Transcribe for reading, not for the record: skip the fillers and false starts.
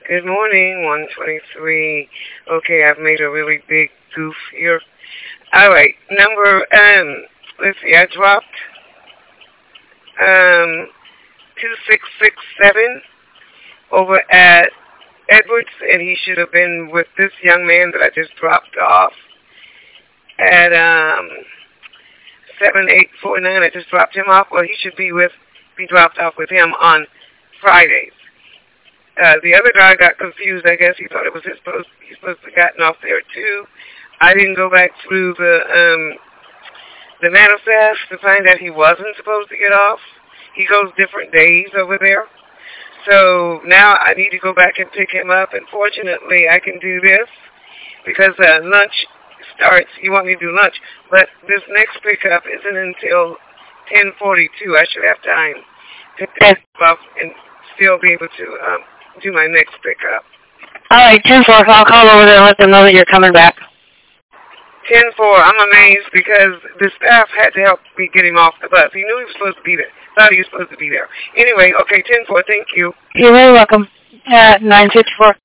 Good morning, 123. Okay, I've made a really big goof here. All right, let's see, I dropped 2667 over at Edwards, and he should have been with this young man that I just dropped off at 7849. I just dropped him off. Well, he should be dropped off with him on Fridays. The other guy got confused. I guess he thought he's supposed to have gotten off there too. I didn't go back through the manifest to find out he wasn't supposed to get off. He goes different days over there. So now I need to go back and pick him up. And fortunately, I can do this because lunch starts. You want me to do lunch, but this next pickup isn't until 10:42. I should have time to pick up and still be able to do my next pickup. All right, 10-4. I'll call over there and let them know that you're coming back. 10-4. I'm amazed because the staff had to help me get him off the bus. He knew he was supposed to be there. Thought he was supposed to be there. Anyway, okay, 10-4. Thank you. You're very welcome. 9:54.